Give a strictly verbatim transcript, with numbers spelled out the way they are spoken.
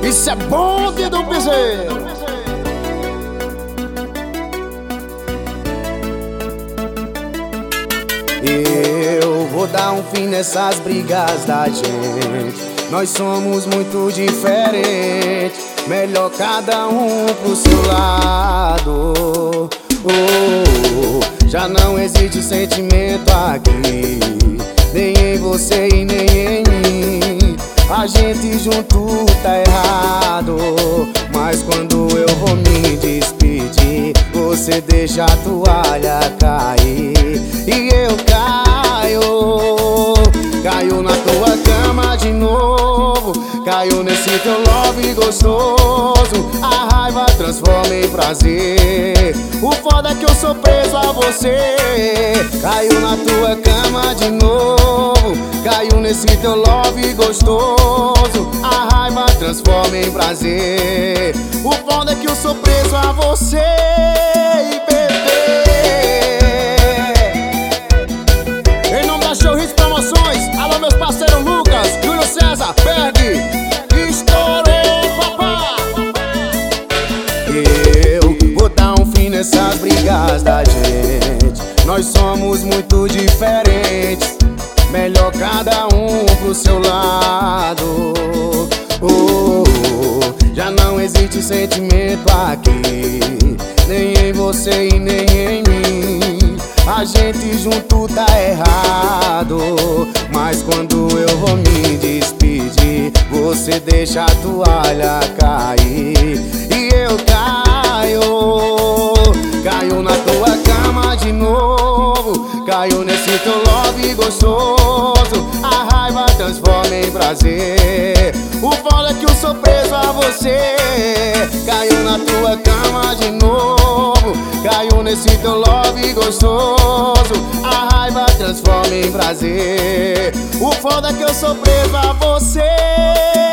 Isso é bonde do piseiro. Eu vou dar um fim nessas brigas da gente. Nós somos muito diferentes. Melhor cada um pro seu lado. Oh, já não existe sentimento aqui, nem em você e nem em mim. A gente junto tá errado, mas quando eu vou me despedir, você deixa a toalha cair e eu caio. Caio na tua cama de novo, caio nesse teu love gostoso. A raiva transforma em prazer. O foda é que eu sou preso a você. Caio na tua cama de novo, caio nesse teu love gostoso. A raiva transforma em prazer. O foda é que eu sou preso a você, bebê. Em nome da Show Hits Promoções, alô meus parceiros Lucas, Júlio César, Berg, estourou papá. Eu vou dar um fim nessas brigas da gente. Nós somos muito diferentes. Melhor cada um pro seu lado. Oh, já não existe sentimento aqui, nem em você e nem em mim. A gente junto tá errado, mas quando eu vou me despedir, você deixa a toalha cair e eu caio. Caio na tua cama de novo, caio nesse teu love gostoso. A raiva transforma em prazer. O foda é que eu sou preso a você. Caio na tua cama de novo, caio nesse teu love gostoso. A raiva transforma em prazer. O foda é que eu sou preso a você.